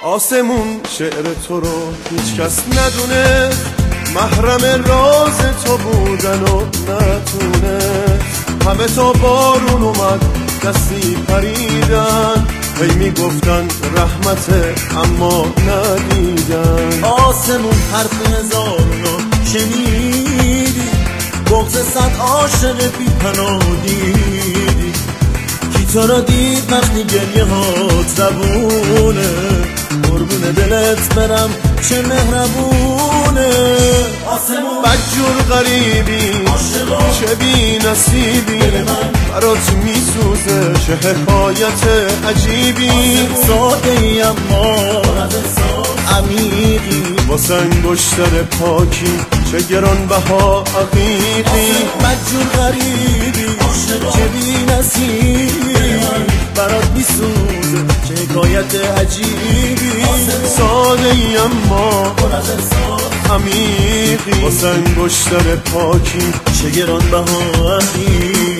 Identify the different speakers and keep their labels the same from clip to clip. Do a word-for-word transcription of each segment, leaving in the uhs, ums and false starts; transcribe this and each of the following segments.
Speaker 1: آسمون شعر تو رو هیچ کس ندونه، محرم راز تو بودن و نتونه. همه تا بارون اومد دستی پریدن، هی میگفتن رحمته اما ندیدن.
Speaker 2: آسمون حرف هزارونو شنیدی، بغض صد عاشق بی پناه دیدی. کی تو را دید وقتی گریه هات زبونه، قربون دلت برم چه مهربونه. آسمون
Speaker 1: بدجور غریبی چه بی نصیبی، برات میسوزه چه حکایت عجیبی.
Speaker 2: ساده ای اما عمیقی،
Speaker 1: واسه انگشتر پاکی چه گرانبها عقیقی.
Speaker 2: بدجور غریبی چه بی نصیبی، برات میسوزه چه حکایت عجیبی.
Speaker 1: ساده ای اما عمیقی، واسه انگشتر پاکی
Speaker 2: چه گرانبها عقیقی.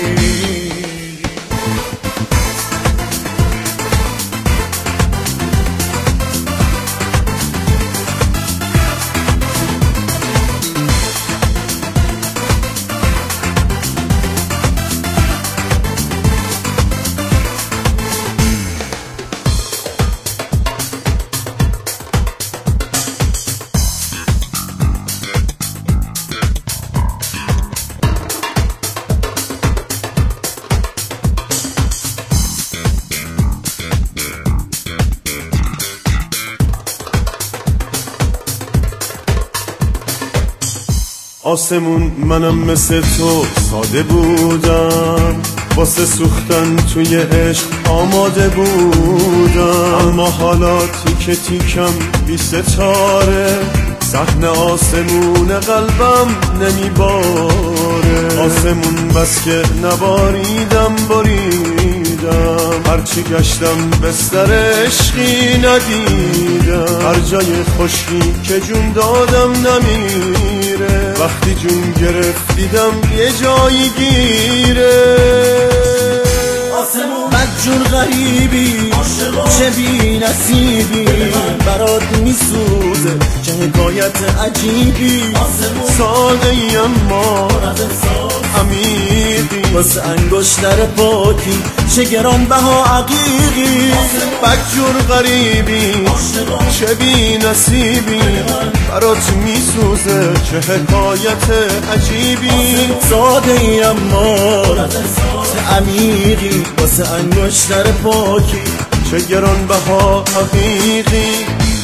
Speaker 1: آسمون منم مثل تو ساده بودم، واسه سوختن توی عشق آماده بودم. اما حالا تیکه تیکم بی ستاره، صحن آسمون قلبم نمیباره. آسمون بس که نباریدم باریدم، هرچی گشتم بستر عشقی ندیدم. هر جای خشکی که جون دادم نمیره، وقتی جون گرفت دیدم یه جایی گیره.
Speaker 2: آسمون بدجور غریبی چه بی نصیبی، برات میسوزه چه حکایت عجیبی.
Speaker 1: ساده ای اما عمیقی،
Speaker 2: واسه انگشتر پاکی چه گرانبها عقیقی.
Speaker 1: بدجور غریبی چه بی نصیبی، برات میسوزه چه حکایت عجیبی.
Speaker 2: ساده ای اما چه عمیقی، واسه انگشتر پاکی
Speaker 1: چه گرانبها حقیقی.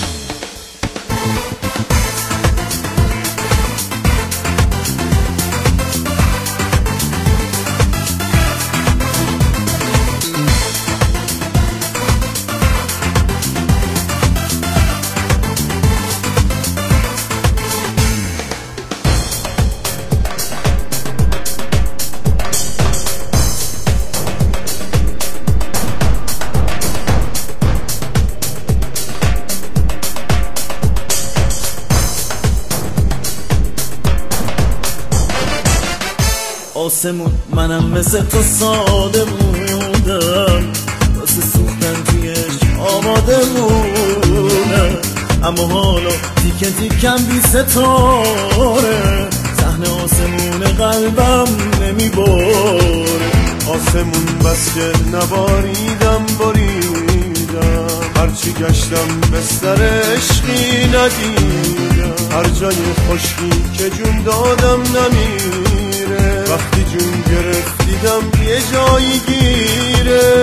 Speaker 2: آسمون منم مثل تو ساده بودم، واسه سوختن تویش آماده بودم. اما حالا تیکه تیکم بی ستاره، صحن آسمون قلبم نمیباره.
Speaker 1: آسمون بس که نباریدم باریدم، هرچی گشتم بستر عشقی ندیدم. هر جای خشکی که جون دادم نمیره، وقتی جون گرفت دیدم یه جایی گیره.